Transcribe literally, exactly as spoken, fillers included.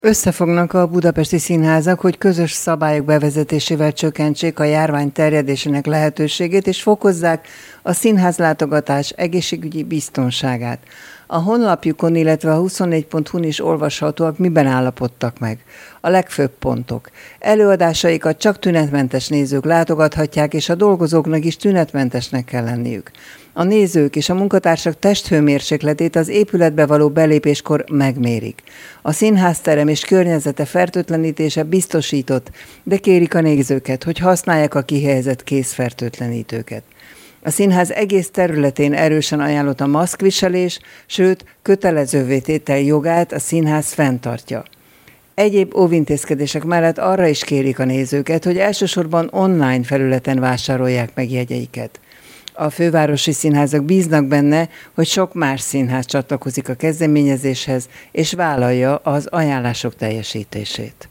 Összefognak a budapesti színházak, hogy közös szabályok bevezetésével csökkentsék a járvány terjedésének lehetőségét, és fokozzák a színházlátogatás egészségügyi biztonságát. A honlapjukon, illetve a huszonnégy pont hu-n is olvashatóak, miben állapodtak meg. A legfőbb pontok. Előadásaikat csak tünetmentes nézők látogathatják, és a dolgozóknak is tünetmentesnek kell lenniük. A nézők és a munkatársak testhőmérsékletét az épületbe való belépéskor megmérik. A színházterem és környezete fertőtlenítése biztosított, de kérik a nézőket, hogy használják a kihelyezett kézfertőtlenítőket. A színház egész területén erősen ajánlott a maszkviselés, sőt, kötelezővé tétel jogát a színház fenntartja. Egyéb óvintézkedések mellett arra is kérik a nézőket, hogy elsősorban online felületen vásárolják meg jegyeiket. A fővárosi színházak bíznak benne, hogy sok más színház csatlakozik a kezdeményezéshez, és vállalja az ajánlások teljesítését.